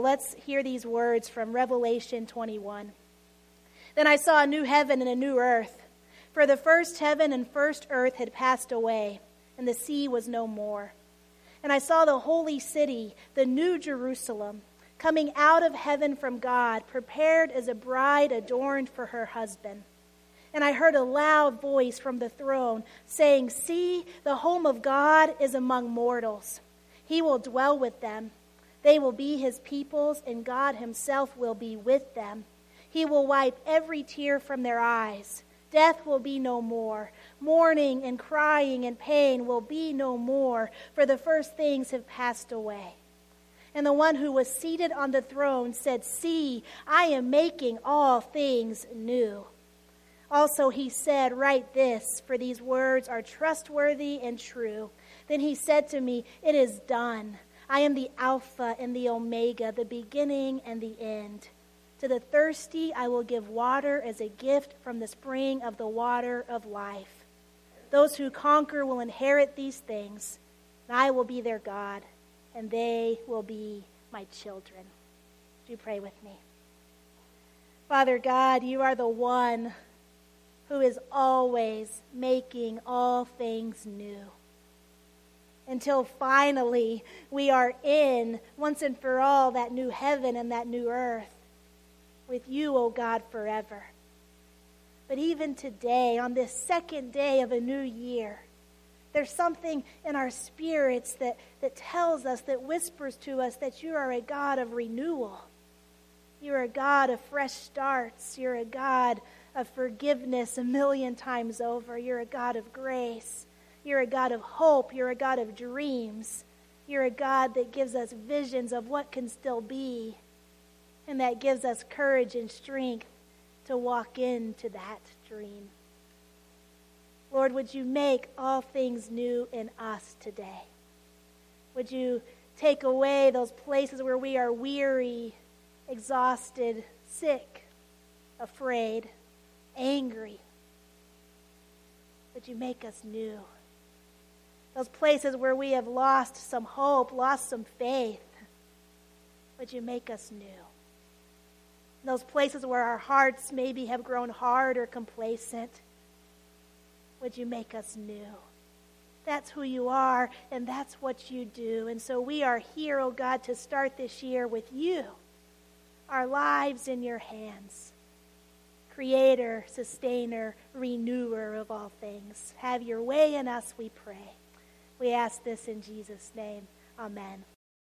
Let's hear these words from Revelation 21. Then I saw a new heaven and a new earth, for the first heaven and first earth had passed away, and the sea was no more. And I saw the holy city, the new Jerusalem, coming out of heaven from God, prepared as a bride adorned for her husband. And I heard a loud voice from the throne saying, "See, the home of God is among mortals. He will dwell with them. They will be his peoples, and God himself will be with them. He will wipe every tear from their eyes. Death will be no more. Mourning and crying and pain will be no more, for the first things have passed away." And the one who was seated on the throne said, "See, I am making all things new." Also he said, "Write this, for these words are trustworthy and true." Then he said to me, "It is done. I am the Alpha and the Omega, the beginning and the end. To the thirsty I will give water as a gift from the spring of the water of life. Those who conquer will inherit these things, and I will be their God, and they will be my children." Would you pray with me? Father God, you are the one who is always making all things new. Until finally we are in, once and for all, that new heaven and that new earth with you, O God, forever. But even today, on this second day of a new year, there's something in our spirits that tells us, that whispers to us that you are a God of renewal. You're a God of fresh starts. You're a God of forgiveness 1,000,000 times over. You're a God of grace. You're a God of hope. You're a God of dreams. You're a God that gives us visions of what can still be, and that gives us courage and strength to walk into that dream. Lord, would you make all things new in us today? Would you take away those places where we are weary, exhausted, sick, afraid, angry? Would you make us new? Those places where we have lost some hope, lost some faith, would you make us new? Those places where our hearts maybe have grown hard or complacent, would you make us new? That's who you are, and that's what you do. And so we are here, oh God, to start this year with you, our lives in your hands. Creator, sustainer, renewer of all things. Have your way in us, we pray. We ask this in Jesus' name. Amen.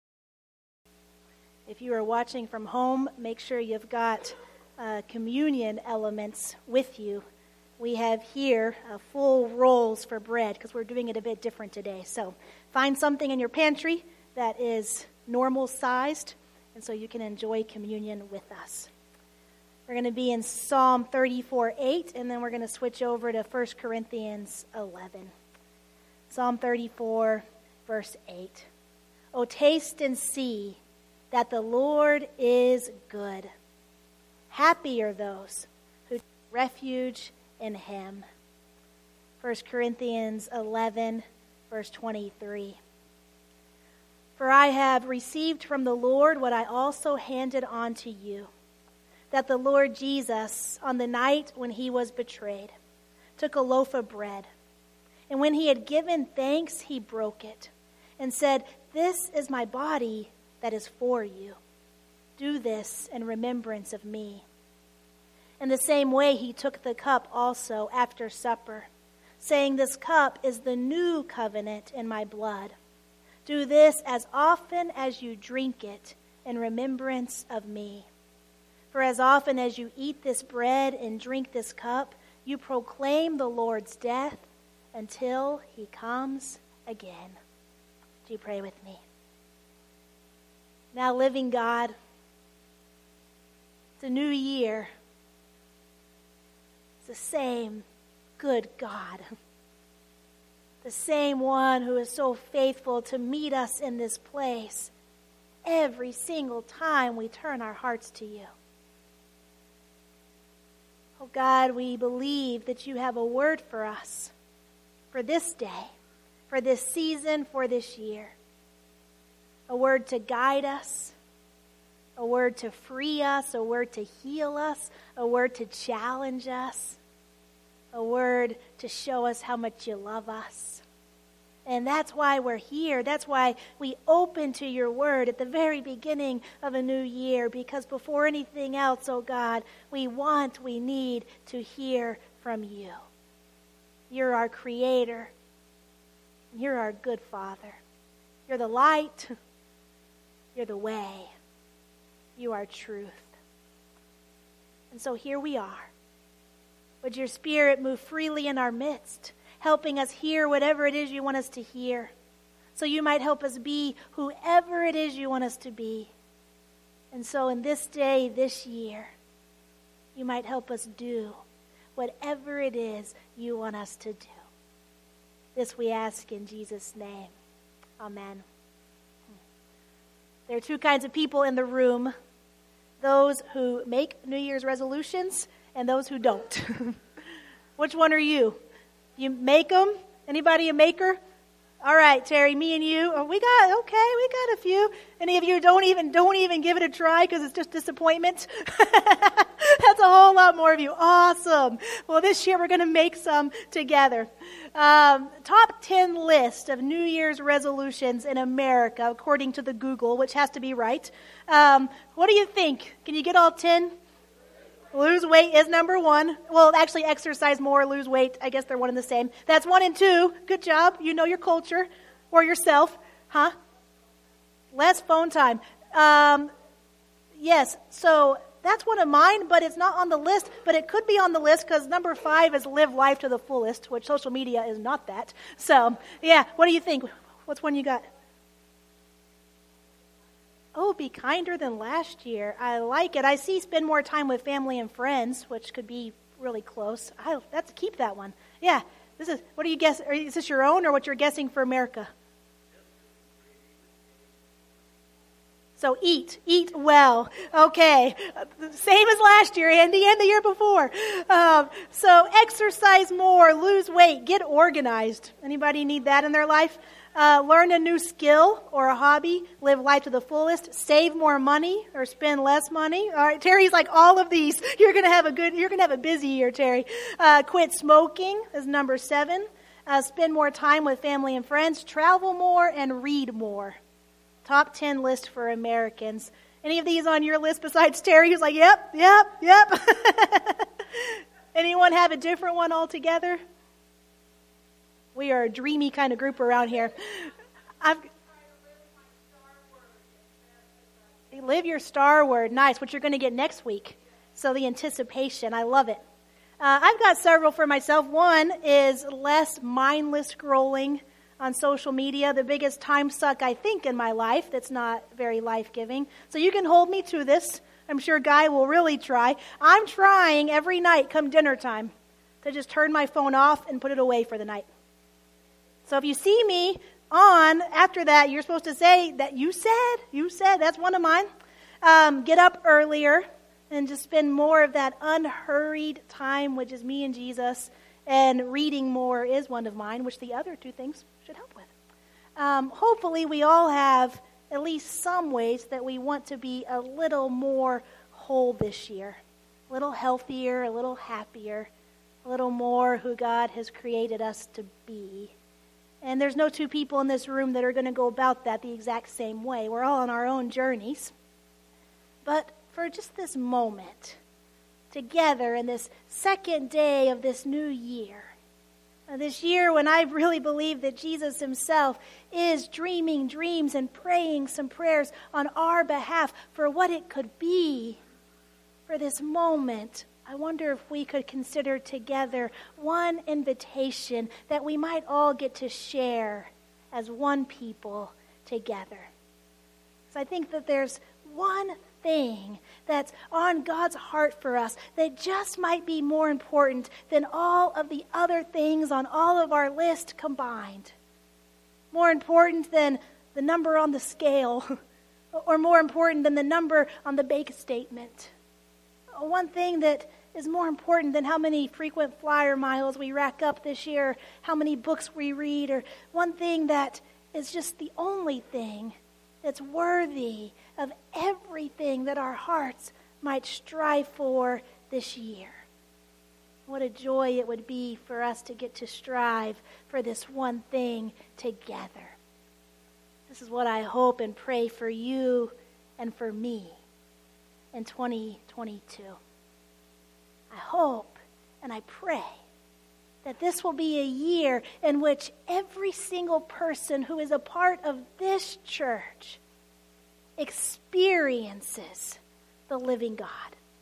If you are watching from home, make sure you've got communion elements with you. We have here full rolls for bread because we're doing it a bit different today. So find something in your pantry that is normal sized, and so you can enjoy communion with us. We're going to be in Psalm 34:8, and then we're going to switch over to 1 Corinthians 11. Psalm 34, verse 8. "O taste and see that the Lord is good. Happy are those who take refuge in him." 1 Corinthians 11, verse 23. "For I have received from the Lord what I also handed on to you, that the Lord Jesus, on the night when he was betrayed, took a loaf of bread, and when he had given thanks, he broke it, and said, 'This is my body that is for you. Do this in remembrance of me.' In the same way, he took the cup also after supper, saying, 'This cup is the new covenant in my blood. Do this as often as you drink it in remembrance of me. For as often as you eat this bread and drink this cup, you proclaim the Lord's death until he comes again.'" Do you pray with me? Now, living God, it's a new year. It's the same good God. The same one who is so faithful to meet us in this place every single time we turn our hearts to you. Oh God, we believe that you have a word for us, for this day, for this season, for this year. A word to guide us, word to free us, a word to heal us, a word to challenge us, a word to show us how much you love us. And that's why we're here. That's why we open to your word at the very beginning of a new year, because before anything else, oh God, we need to hear from you. You're our creator. You're our good Father. You're the light. You're the way. You are truth. And so here we are. Would your Spirit move freely in our midst, helping us hear whatever it is you want us to hear, so you might help us be whoever it is you want us to be. And so in this day, this year, you might help us do whatever it is you want us to do. This we ask in Jesus' name. Amen. There are two kinds of people in the room: those who make New Year's resolutions and those who don't. Which one are you? You make them? Anybody a maker? All right, Terry, me and you. Oh, we got a few. Any of you don't even give it a try because it's just disappointment? That's a whole lot more of you. Awesome. Well, this year we're going to make some together. Top 10 list of New Year's resolutions in America, according to the Google, which has to be right. What do you think? Can you get all 10? Lose weight is number 1. Well, actually, exercise more, lose weight. I guess they're one and the same. That's 1 and 2. Good job. You know your culture or yourself. Huh? Less phone time. Yes, so that's one of mine, but it's not on the list. But it could be on the list because number 5 is live life to the fullest, which social media is not that. So, yeah, what do you think? What's one you got? Oh, be kinder than last year. I like it. I see spend more time with family and friends, which could be really close. Let's keep that one. Yeah. What do you guess? Is this your own or what you're guessing for America? So eat well. Okay. Same as last year, Andy, and the year before. So exercise more, lose weight, get organized. Anybody need that in their life? Learn a new skill or a hobby, live life to the fullest, save more money or spend less money. All right, Terry's like all of these. You're going to have a busy year, Terry. Quit smoking is number 7. Spend more time with family and friends, travel more, and read more. Top 10 list for Americans. Any of these on your list besides Terry who's like, yep. Anyone have a different one altogether? We are a dreamy kind of group around here. Live your star word. Nice. What you're going to get next week. So the anticipation. I love it. I've got several for myself. One is less mindless scrolling on social media. The biggest time suck, I think, in my life that's not very life-giving. So you can hold me to this. I'm sure Guy will really try. I'm trying every night come dinner time to just turn my phone off and put it away for the night. So if you see me on after that, you're supposed to say that you said, that's one of mine. Get up earlier and just spend more of that unhurried time, which is me and Jesus, and reading more is one of mine, which the other 2 things should help with. Hopefully we all have at least some ways that we want to be a little more whole this year, a little healthier, a little happier, a little more who God has created us to be. And there's no 2 people in this room that are going to go about that the exact same way. We're all on our own journeys. But for just this moment, together in this second day of this new year, this year when I really believe that Jesus himself is dreaming dreams and praying some prayers on our behalf for what it could be, for this moment, I wonder if we could consider together one invitation that we might all get to share as one people together. So I think that there's one thing that's on God's heart for us that just might be more important than all of the other things on all of our list combined. More important than the number on the scale, or more important than the number on the bank statement. One thing that is more important than how many frequent flyer miles we rack up this year, how many books we read, or one thing that is just the only thing that's worthy of everything that our hearts might strive for this year. What a joy it would be for us to get to strive for this one thing together. This is what I hope and pray for you and for me in 2022. I hope and I pray that this will be a year in which every single person who is a part of this church experiences the living God.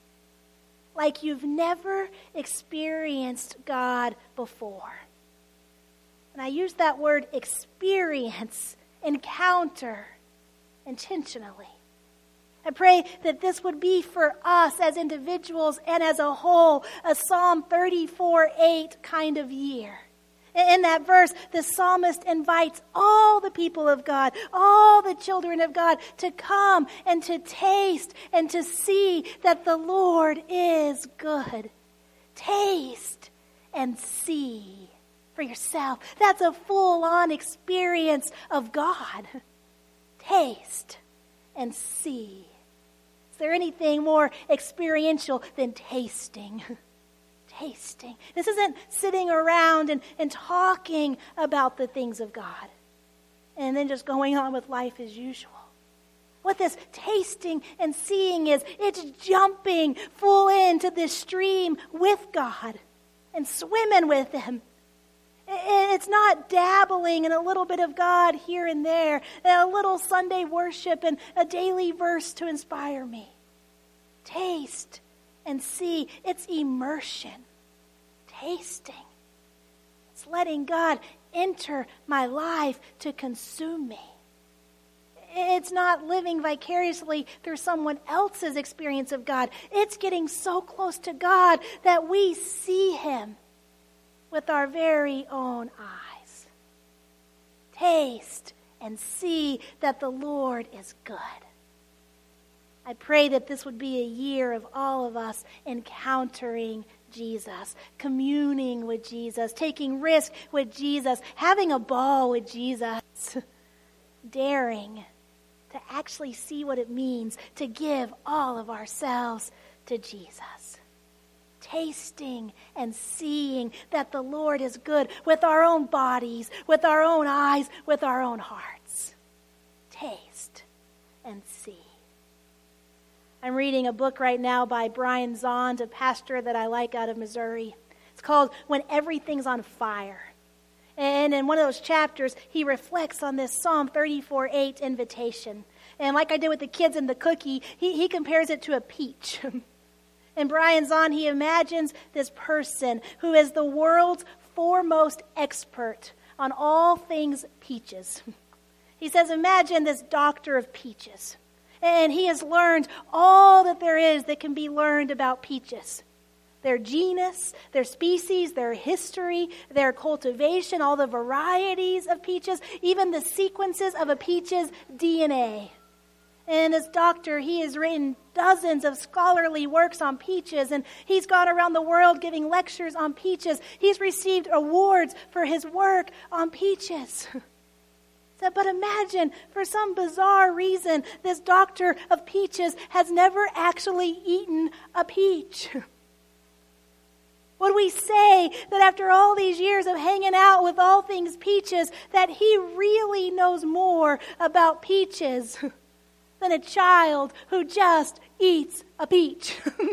Like you've never experienced God before. And I use that word experience, encounter, intentionally. I pray that this would be for us as individuals and as a whole, a Psalm 34:8 kind of year. In that verse, the psalmist invites all the people of God, all the children of God, to come and to taste and to see that the Lord is good. Taste and see for yourself. That's a full-on experience of God. Taste and see. Is there anything more experiential than tasting? Tasting. This isn't sitting around and talking about the things of God and then just going on with life as usual. What this tasting and seeing is, it's jumping full into this stream with God and swimming with Him. It's not dabbling in a little bit of God here and there, and a little Sunday worship and a daily verse to inspire me. Taste and see. It's immersion. Tasting. It's letting God enter my life to consume me. It's not living vicariously through someone else's experience of God. It's getting so close to God that we see Him with our very own eyes. Taste and see that the Lord is good. I pray that this would be a year of all of us encountering Jesus, communing with Jesus, taking risk with Jesus, having a ball with Jesus, daring to actually see what it means to give all of ourselves to Jesus. Tasting and seeing that the Lord is good with our own bodies, with our own eyes, with our own hearts. Taste and see. I'm reading a book right now by Brian Zahnd, a pastor that I like out of Missouri. It's called When Everything's on Fire. And in one of those chapters, he reflects on this Psalm 34:8 invitation. And like I did with the kids and the cookie, he compares it to a peach. And Brian Zahnd, he imagines this person who is the world's foremost expert on all things peaches. He says, imagine this doctor of peaches. And he has learned all that there is that can be learned about peaches. Their genus, their species, their history, their cultivation, all the varieties of peaches, even the sequences of a peach's DNA. And as doctor, he has written dozens of scholarly works on peaches, and he's gone around the world giving lectures on peaches. He's received awards for his work on peaches. But imagine, for some bizarre reason, this doctor of peaches has never actually eaten a peach. Would we say that after all these years of hanging out with all things peaches, that he really knows more about peaches than a child who just eats a peach?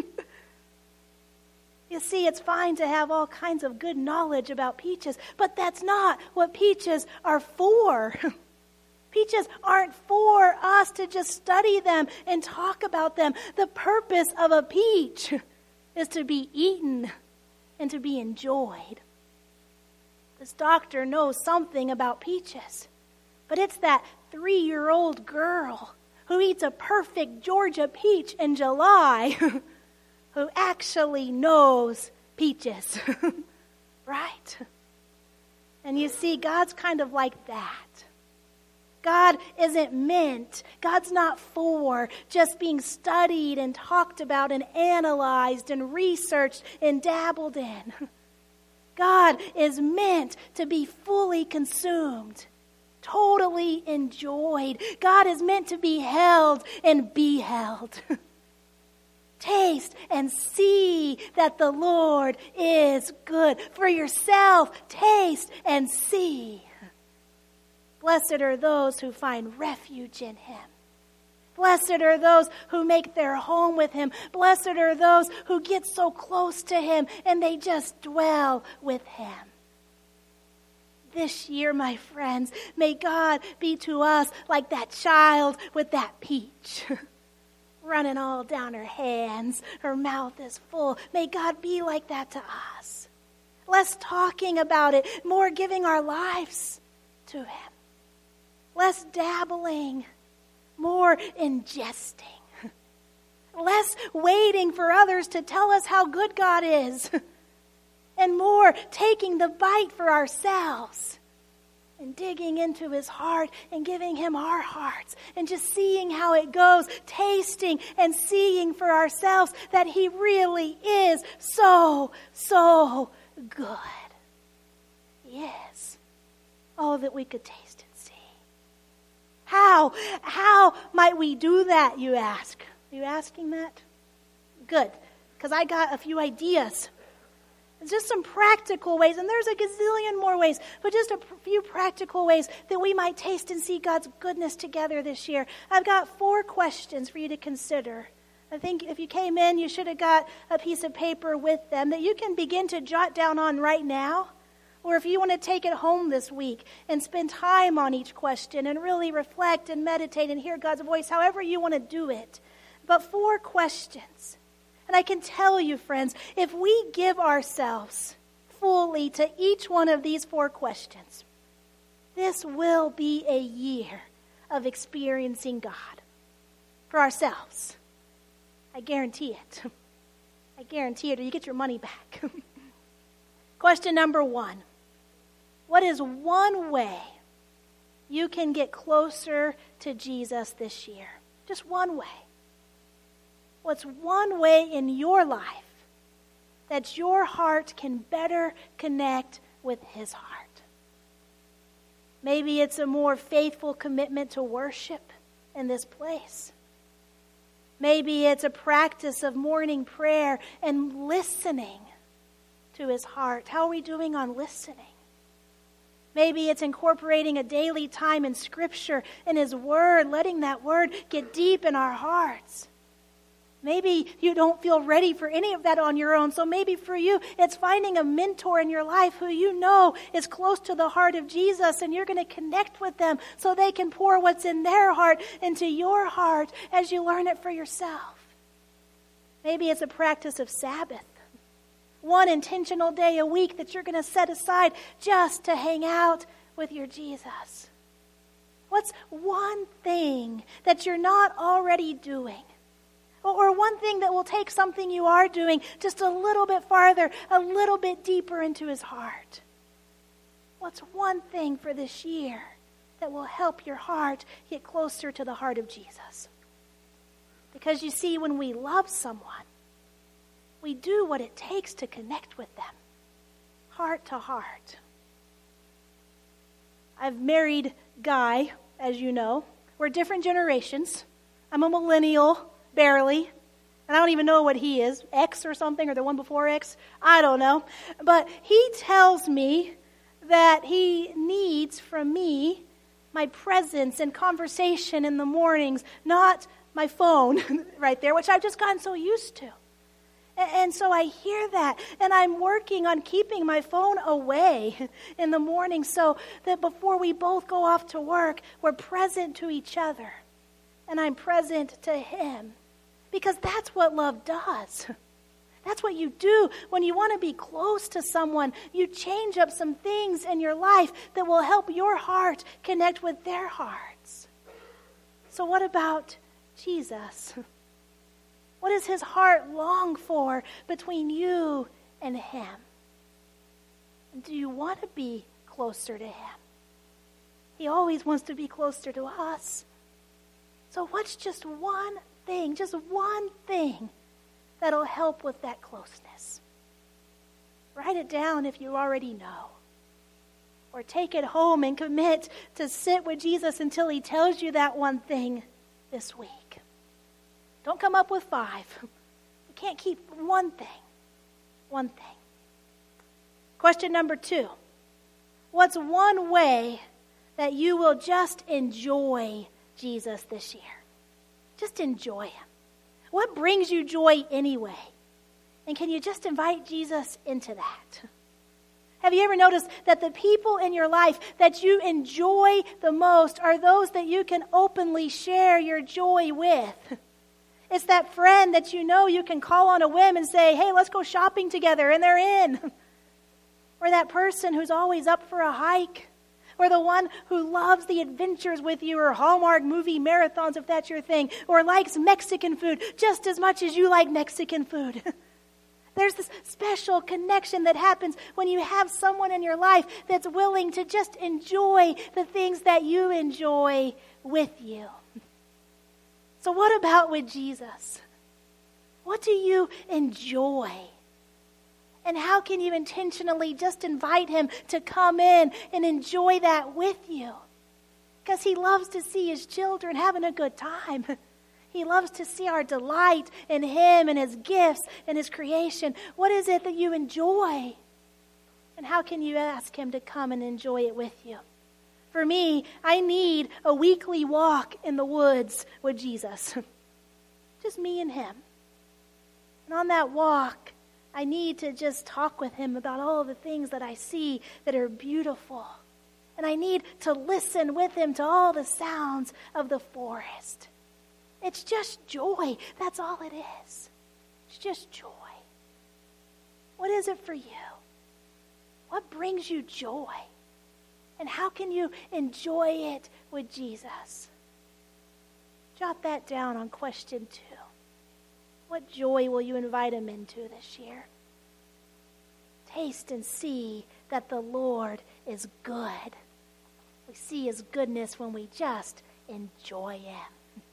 You see, it's fine to have all kinds of good knowledge about peaches, but that's not what peaches are for. Peaches aren't for us to just study them and talk about them. The purpose of a peach is to be eaten and to be enjoyed. This doctor knows something about peaches, but it's that 3-year-old girl who eats a perfect Georgia peach in July who actually knows peaches, right? And you see, God's kind of like that. God isn't meant, God's not for just being studied and talked about and analyzed and researched and dabbled in. God is meant to be fully consumed, totally enjoyed. God is meant to be held and be held. Taste and see that the Lord is good. For yourself, taste and see. Blessed are those who find refuge in him. Blessed are those who make their home with him. Blessed are those who get so close to him and they just dwell with him. This year, my friends, may God be to us like that child with that peach. Running all down her hands. Her mouth is full. May God be like that to us. Less talking about it, more giving our lives to him. Less dabbling, more ingesting. Less waiting for others to tell us how good God is. And more taking the bite for ourselves. And digging into his heart and giving him our hearts. And just seeing how it goes. Tasting and seeing for ourselves that he really is so, so good. Yes. Oh, that we could taste and see. How might we do that, you ask? Are you asking that? Good. Because I got a few ideas. It's just some practical ways, and there's a gazillion more ways, but just a few practical ways that we might taste and see God's goodness together this year. I've got 4 questions for you to consider. I think if you came in, you should have got a piece of paper with them that you can begin to jot down on right now. Or if you want to take it home this week and spend time on each question and really reflect and meditate and hear God's voice, however you want to do it. But 4 questions. And I can tell you, friends, if we give ourselves fully to each one of these 4 questions, this will be a year of experiencing God for ourselves. I guarantee it. I guarantee it, or you get your money back. Question number 1. What is one way you can get closer to Jesus this year? Just one way. What's one way in your life that your heart can better connect with his heart? Maybe it's a more faithful commitment to worship in this place. Maybe it's a practice of morning prayer and listening to his heart. How are we doing on listening? Maybe it's incorporating a daily time in Scripture, in his word, letting that word get deep in our hearts. Maybe you don't feel ready for any of that on your own. So maybe for you, it's finding a mentor in your life who you know is close to the heart of Jesus, and you're going to connect with them so they can pour what's in their heart into your heart as you learn it for yourself. Maybe it's a practice of Sabbath. One intentional day a week that you're going to set aside just to hang out with your Jesus. What's one thing that you're not already doing? Or one thing that will take something you are doing just a little bit farther, a little bit deeper into his heart? What's one thing for this year that will help your heart get closer to the heart of Jesus? Because you see, when we love someone, we do what it takes to connect with them, heart to heart. I've married Guy, as you know. We're different generations. I'm a millennial, barely. And I don't even know what he is, X or something, or the one before X. I don't know. But he tells me that he needs from me my presence and conversation in the mornings, not my phone right there, which I've just gotten so used to. And so I hear that, and I'm working on keeping my phone away in the morning so that before we both go off to work, we're present to each other, and I'm present to him. Because that's what love does. That's what you do when you want to be close to someone. You change up some things in your life that will help your heart connect with their hearts. So what about Jesus? What does his heart long for between you and him? Do you want to be closer to him? He always wants to be closer to us. So what's just one thing that'll help with that closeness? Write it down if you already know. Or take it home and commit to sit with Jesus until he tells you that one thing this week. Don't come up with 5. You can't keep one thing. One thing. Question number 2. What's one way that you will just enjoy Jesus this year? Just enjoy him. What brings you joy anyway? And can you just invite Jesus into that? Have you ever noticed that the people in your life that you enjoy the most are those that you can openly share your joy with? It's that friend that you know you can call on a whim and say, hey, let's go shopping together, and they're in. Or that person who's always up for a hike. Or the one who loves the adventures with you, or Hallmark movie marathons if that's your thing. Or likes Mexican food just as much as you like Mexican food. There's this special connection that happens when you have someone in your life that's willing to just enjoy the things that you enjoy with you. So what about with Jesus? What do you enjoy? And how can you intentionally just invite him to come in and enjoy that with you? Because he loves to see his children having a good time. He loves to see our delight in him and his gifts and his creation. What is it that you enjoy? And how can you ask him to come and enjoy it with you? For me, I need a weekly walk in the woods with Jesus. Just me and him. And on that walk, I need to just talk with him about all the things that I see that are beautiful. And I need to listen with him to all the sounds of the forest. It's just joy. That's all it is. It's just joy. What is it for you? What brings you joy? And how can you enjoy it with Jesus? Jot that down on question 2. What joy will you invite him into this year? Taste and see that the Lord is good. We see his goodness when we just enjoy him.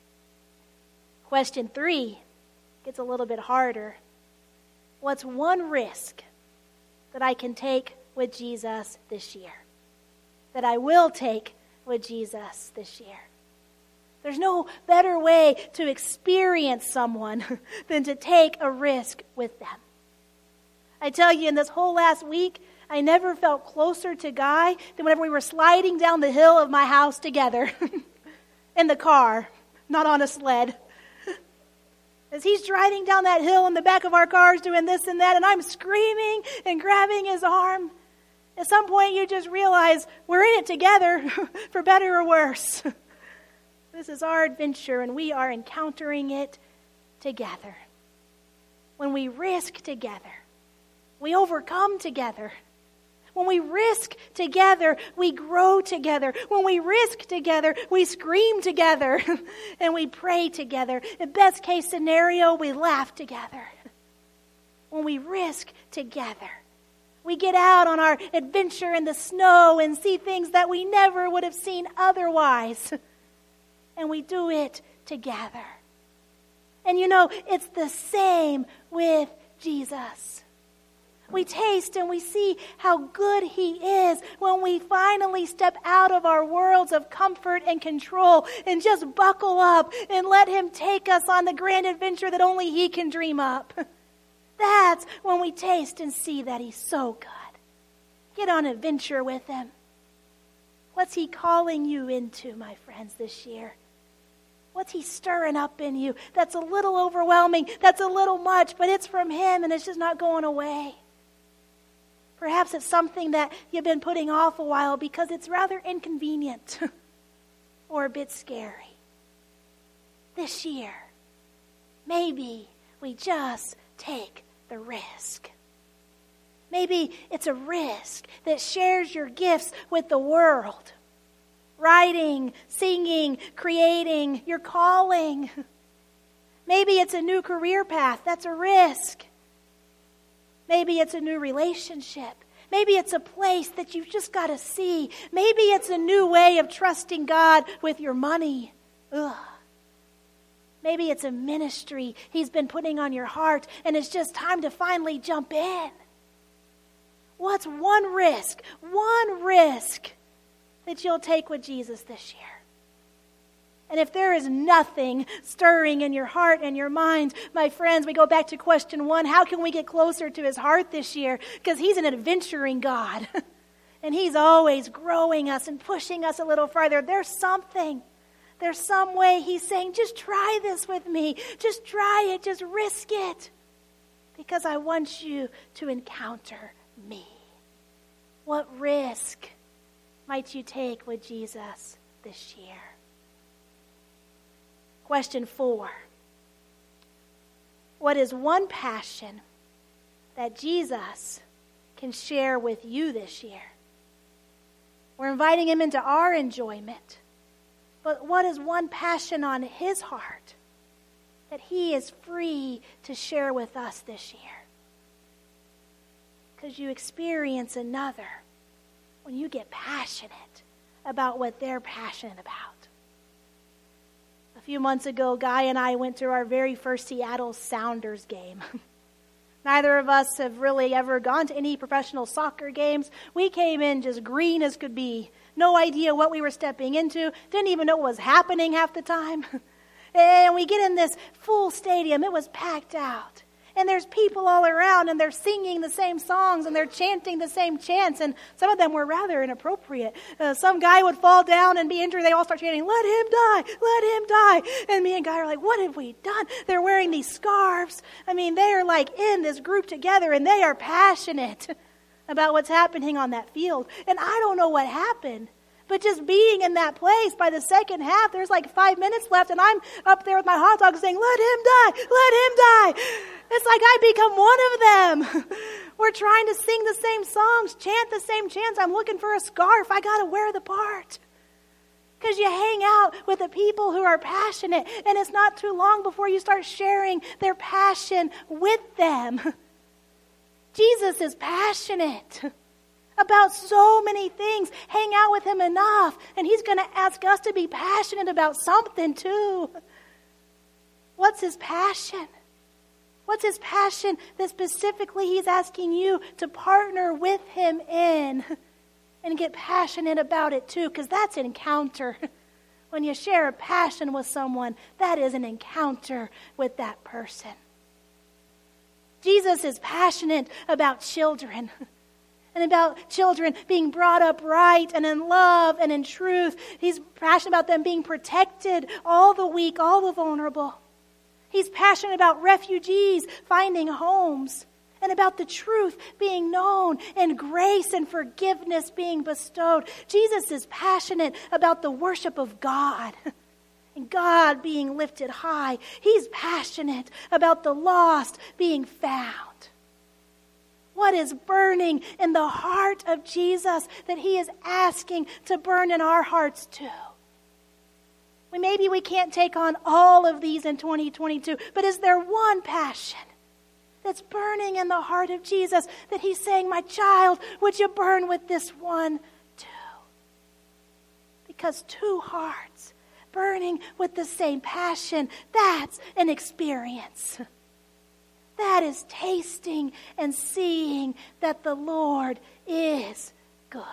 Question 3 gets a little bit harder. What's one risk that I can take with Jesus this year? That I will take with Jesus this year? There's no better way to experience someone than to take a risk with them. I tell you, in this whole last week, I never felt closer to Guy than whenever we were sliding down the hill of my house together in the car, not on a sled. As he's driving down that hill in the back of our cars doing this and that, and I'm screaming and grabbing his arm. At some point you just realize we're in it together, for better or worse. This is our adventure, and we are encountering it together. When we risk together, we overcome together. When we risk together, we grow together. When we risk together, we scream together. And we pray together. In best case scenario, we laugh together. When we risk together, we get out on our adventure in the snow and see things that we never would have seen otherwise. And we do it together. And you know, it's the same with Jesus. We taste and we see how good he is when we finally step out of our worlds of comfort and control and just buckle up and let him take us on the grand adventure that only he can dream up. That's when we taste and see that he's so good. Get on an adventure with him. What's he calling you into, my friends, this year? What's he stirring up in you that's a little overwhelming, that's a little much, but it's from him and it's just not going away? Perhaps it's something that you've been putting off a while because it's rather inconvenient or a bit scary. This year, maybe we just take the risk. Maybe it's a risk that shares your gifts with the world. Writing, singing, creating, your calling. Maybe it's a new career path. That's a risk. Maybe it's a new relationship. Maybe it's a place that you've just got to see. Maybe it's a new way of trusting God with your money. Ugh. Maybe it's a ministry he's been putting on your heart and it's just time to finally jump in. What's one risk that you'll take with Jesus this year? And if there is nothing stirring in your heart and your mind, my friends, we go back to question 1. How can we get closer to his heart this year? Because he's an adventuring God. And he's always growing us and pushing us a little farther. There's some way he's saying, just try this with me. Just try it. Just risk it. Because I want you to encounter me. What risk might you take with Jesus this year? Question 4. What is one passion that Jesus can share with you this year? We're inviting him into our enjoyment. But what is one passion on his heart that he is free to share with us this year? Because you experience another when you get passionate about what they're passionate about. A few months ago, Guy and I went to our very first Seattle Sounders game. Neither of us have really ever gone to any professional soccer games. We came in just green as could be. No idea what we were stepping into. Didn't even know what was happening half the time. And we get in this full stadium. It was packed out. And there's people all around, and they're singing the same songs, and they're chanting the same chants, and some of them were rather inappropriate. Some guy would fall down and be injured. They all start chanting, let him die, let him die. And me and Guy are like, what have we done? They're wearing these scarves. I mean, they are like in this group together, and they are passionate about what's happening on that field. And I don't know what happened. But just being in that place, by the second half, there's like 5 minutes left, and I'm up there with my hot dog saying, let him die, let him die. It's like I become one of them. We're trying to sing the same songs, chant the same chants. I'm looking for a scarf. I got to wear the part. Because you hang out with the people who are passionate, and it's not too long before you start sharing their passion with them. Jesus is passionate about so many things. Hang out with him enough, and he's going to ask us to be passionate about something too. What's his passion? What's his passion that specifically he's asking you to partner with him in and get passionate about it too? Because that's an encounter. When you share a passion with someone, that is an encounter with that person. Jesus is passionate about children. And about children being brought up right and in love and in truth. He's passionate about them being protected, all the weak, all the vulnerable. He's passionate about refugees finding homes, and about the truth being known, and grace and forgiveness being bestowed. Jesus is passionate about the worship of God and God being lifted high. He's passionate about the lost being found. What is burning in the heart of Jesus that he is asking to burn in our hearts too? Maybe we can't take on all of these in 2022, but is there one passion that's burning in the heart of Jesus that he's saying, my child, would you burn with this one too? Because two hearts burning with the same passion, that's an experience. That is tasting and seeing that the Lord is good.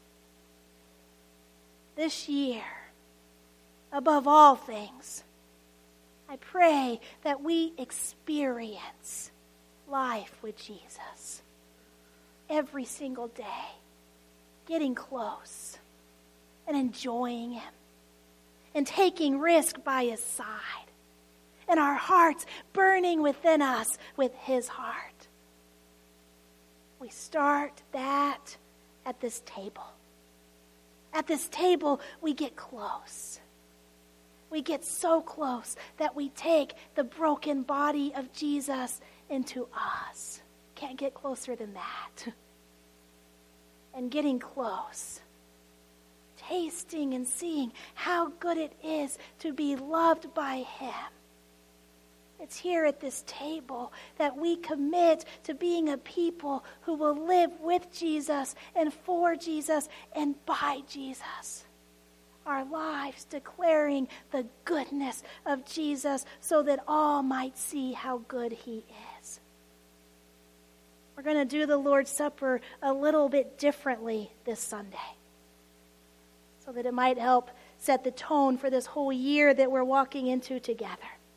This year, above all things, I pray that we experience life with Jesus every single day, getting close and enjoying him and taking risk by his side. And our hearts burning within us with his heart. We start that at this table. At this table, we get close. We get so close that we take the broken body of Jesus into us. Can't get closer than that. And getting close, tasting and seeing how good it is to be loved by him. It's here at this table that we commit to being a people who will live with Jesus and for Jesus and by Jesus. Our lives declaring the goodness of Jesus so that all might see how good he is. We're going to do the Lord's Supper a little bit differently this Sunday, so that it might help set the tone for this whole year that we're walking into together.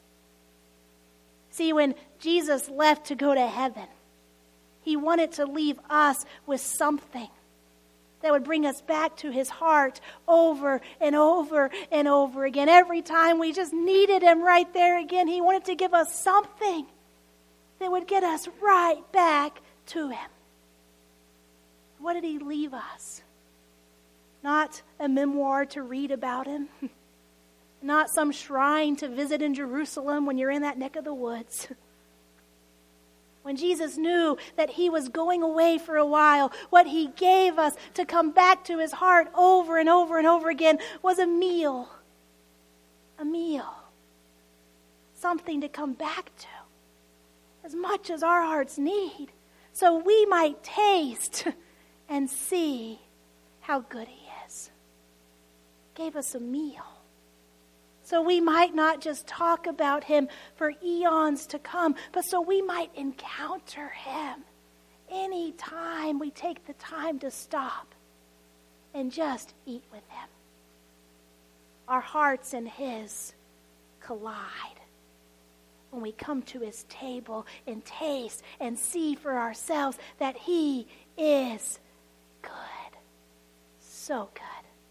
See, when Jesus left to go to heaven, he wanted to leave us with something that would bring us back to his heart over and over and over again. Every time we just needed him right there again, he wanted to give us something that would get us right back to him. What did he leave us? Not a memoir to read about him. Not some shrine to visit in Jerusalem when you're in that neck of the woods. When Jesus knew that he was going away for a while, what he gave us to come back to his heart over and over and over again was a meal. A meal. Something to come back to. As much as our hearts need. So we might taste and see how good he is. Gave us a meal. So we might not just talk about him for eons to come, but so we might encounter him anytime we take the time to stop and just eat with him. Our hearts and his collide when we come to his table and taste and see for ourselves that he is good. So good.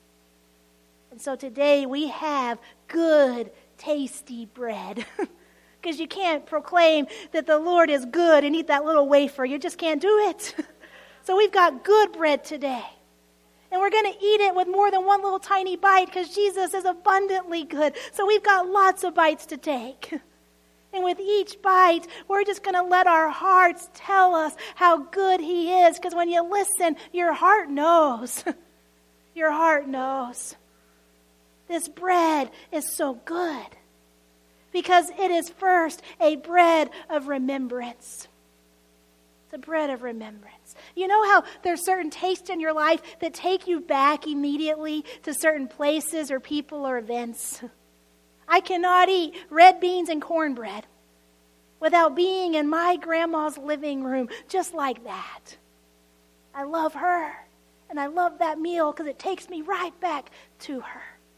And so today we have good, tasty bread. Because you can't proclaim that the Lord is good and eat that little wafer. You just can't do it. So we've got good bread today. And we're going to eat it with more than one little tiny bite because Jesus is abundantly good. So we've got lots of bites to take. And with each bite, we're just going to let our hearts tell us how good he is. Because when you listen, your heart knows. Your heart knows. This bread is so good because it is first a bread of remembrance. It's a bread of remembrance. You know how there's certain tastes in your life that take you back immediately to certain places or people or events? I cannot eat red beans and cornbread without being in my grandma's living room just like that. I love her and I love that meal because it takes me right back to her.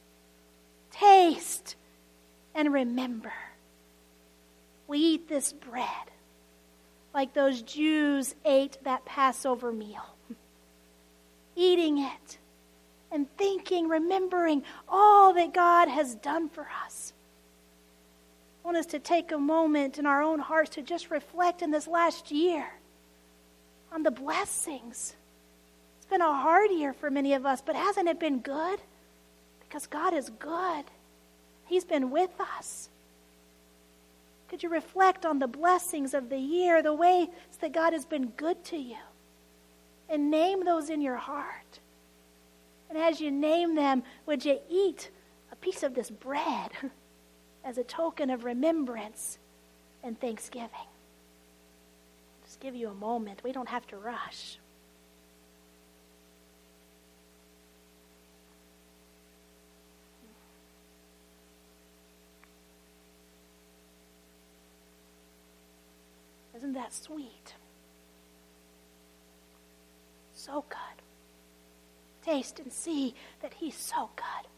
Taste and remember. We eat this bread like those Jews ate that Passover meal. Eating it and thinking, remembering all that God has done for us. I want us to take a moment in our own hearts to just reflect in this last year on the blessings. It's been a hard year for many of us, but hasn't it been good? Because God is good. He's been with us. Could you reflect on the blessings of the year, the ways that God has been good to you? And name those in your heart. And as you name them, would you eat a piece of this bread as a token of remembrance and thanksgiving? Just give you a moment. We don't have to rush. Isn't that sweet? So good. Taste and see that he's so good.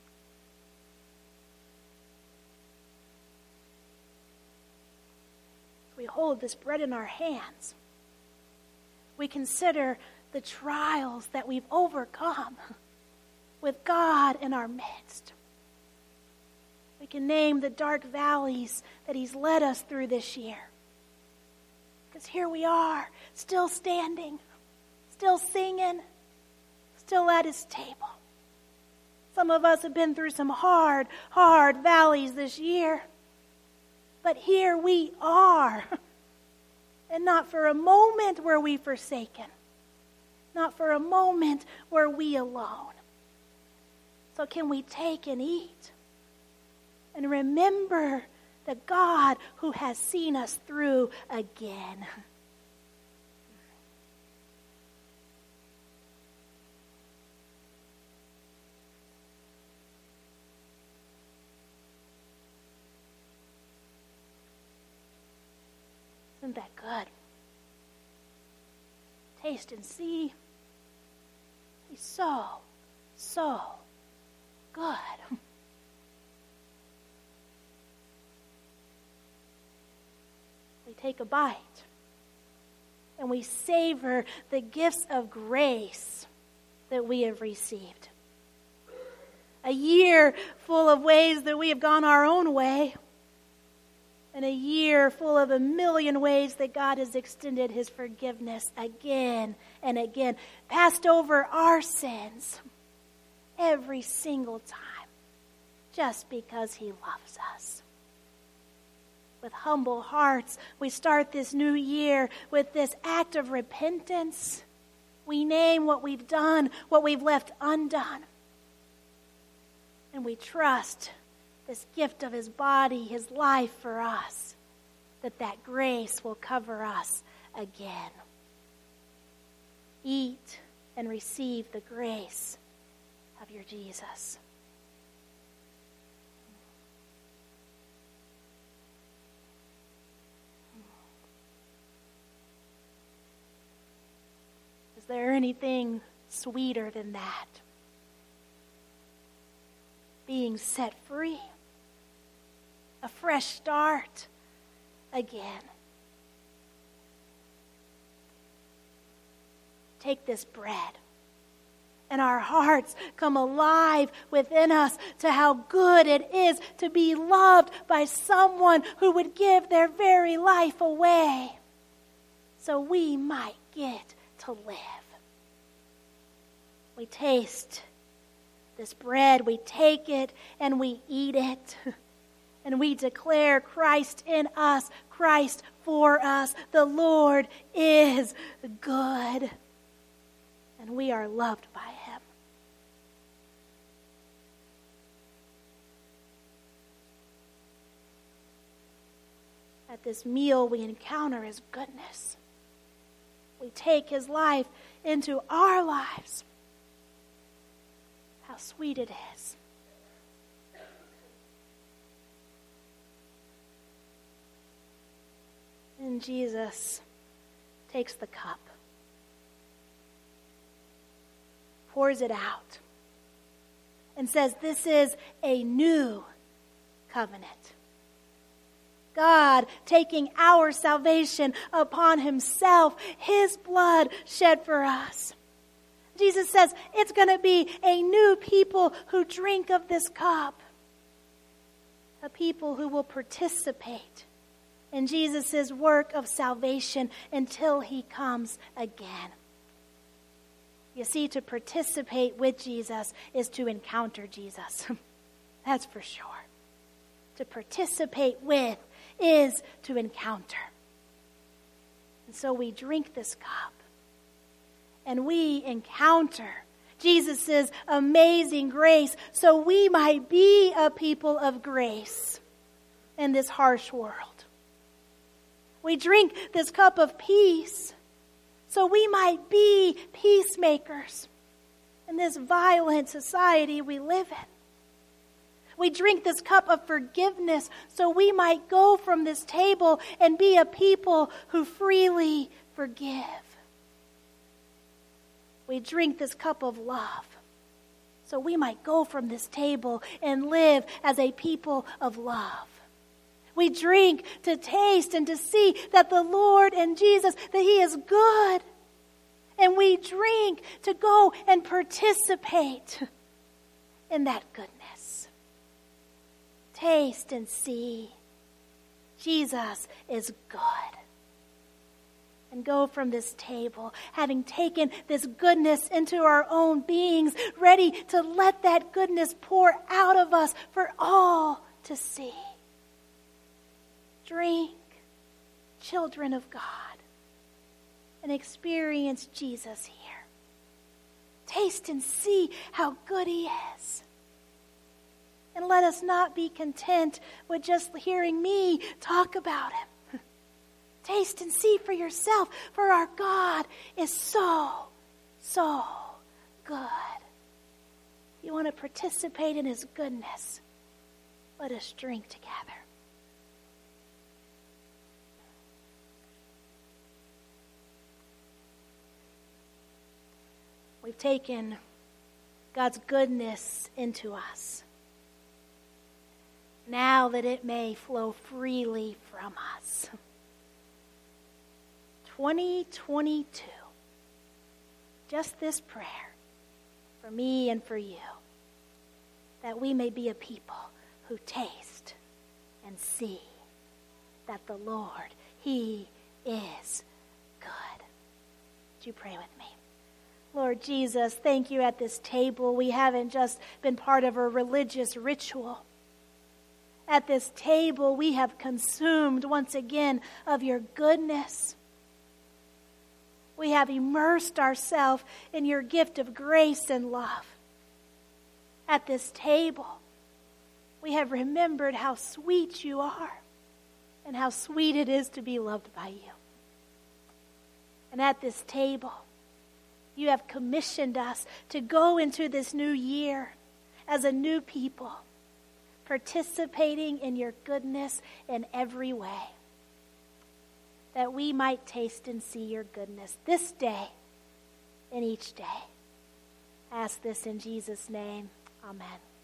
We hold this bread in our hands. We consider the trials that we've overcome with God in our midst. We can name the dark valleys that he's led us through this year. Because here we are, still standing, still singing, still at his table. Some of us have been through some hard valleys this year. But here we are. And not for a moment were we forsaken. Not for a moment were we alone. So can we take and eat? And remember the God who has seen us through again. Isn't that good? Taste and see. He's so, so good. We take a bite and we savor the gifts of grace that we have received. A year full of ways that we have gone our own way, and a year full of a million ways that God has extended his forgiveness again and again, passed over our sins every single time, just because he loves us. With humble hearts, we start this new year with this act of repentance. We name what we've done, what we've left undone. And we trust this gift of his body, his life for us, that grace will cover us again. Eat and receive the grace of your Jesus. Is there anything sweeter than that? Being set free. A fresh start again. Take this bread, and our hearts come alive within us to how good it is to be loved by someone who would give their very life away so we might get to live. We taste this bread, we take it, and we eat it. And we declare Christ in us, Christ for us. The Lord is good. And we are loved by him. At this meal, we encounter his goodness. We take his life into our lives. How sweet it is. And Jesus takes the cup, pours it out, and says, "This is a new covenant." God taking our salvation upon himself, his blood shed for us. Jesus says it's going to be a new people who drink of this cup, a people who will participate in Jesus' work of salvation until he comes again. You see, to participate with Jesus is to encounter Jesus. That's for sure. To participate with is to encounter. And so we drink this cup and we encounter Jesus' amazing grace so we might be a people of grace in this harsh world. We drink this cup of peace so we might be peacemakers in this violent society we live in. We drink this cup of forgiveness so we might go from this table and be a people who freely forgive. We drink this cup of love so we might go from this table and live as a people of love. We drink to taste and to see that the Lord and Jesus, that he is good. And we drink to go and participate in that goodness. Taste and see Jesus is good. And go from this table, having taken this goodness into our own beings, ready to let that goodness pour out of us for all to see. Drink, children of God, and experience Jesus here. Taste and see how good he is. And let us not be content with just hearing me talk about him. Taste and see for yourself, for our God is so, so good. You want to participate in his goodness? Let us drink together. taken God's goodness into us, now that it may flow freely from us. 2022, just this prayer for me and for you, that we may be a people who taste and see that the Lord, He is good. Would you pray with me? Lord Jesus, thank you at this table. We haven't just been part of a religious ritual. At this table, we have consumed once again of your goodness. We have immersed ourselves in your gift of grace and love. At this table, we have remembered how sweet you are and how sweet it is to be loved by you. And at this table, you have commissioned us to go into this new year as a new people, participating in your goodness in every way, that we might taste and see your goodness this day and each day. I ask this in Jesus' name. Amen.